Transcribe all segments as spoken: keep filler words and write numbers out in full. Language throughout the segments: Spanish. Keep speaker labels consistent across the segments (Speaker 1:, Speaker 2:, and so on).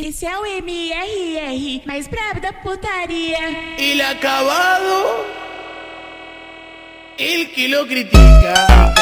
Speaker 1: Esse é o M R R, mais brabo da putaria.
Speaker 2: El acabado, el que lo critica.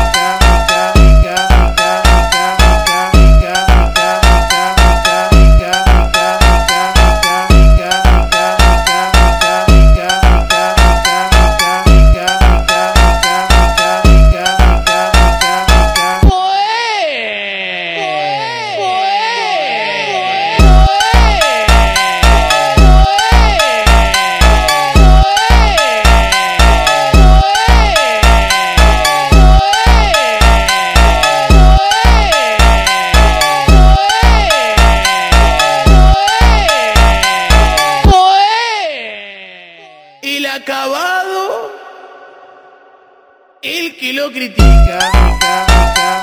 Speaker 2: El acabado, el que lo critica.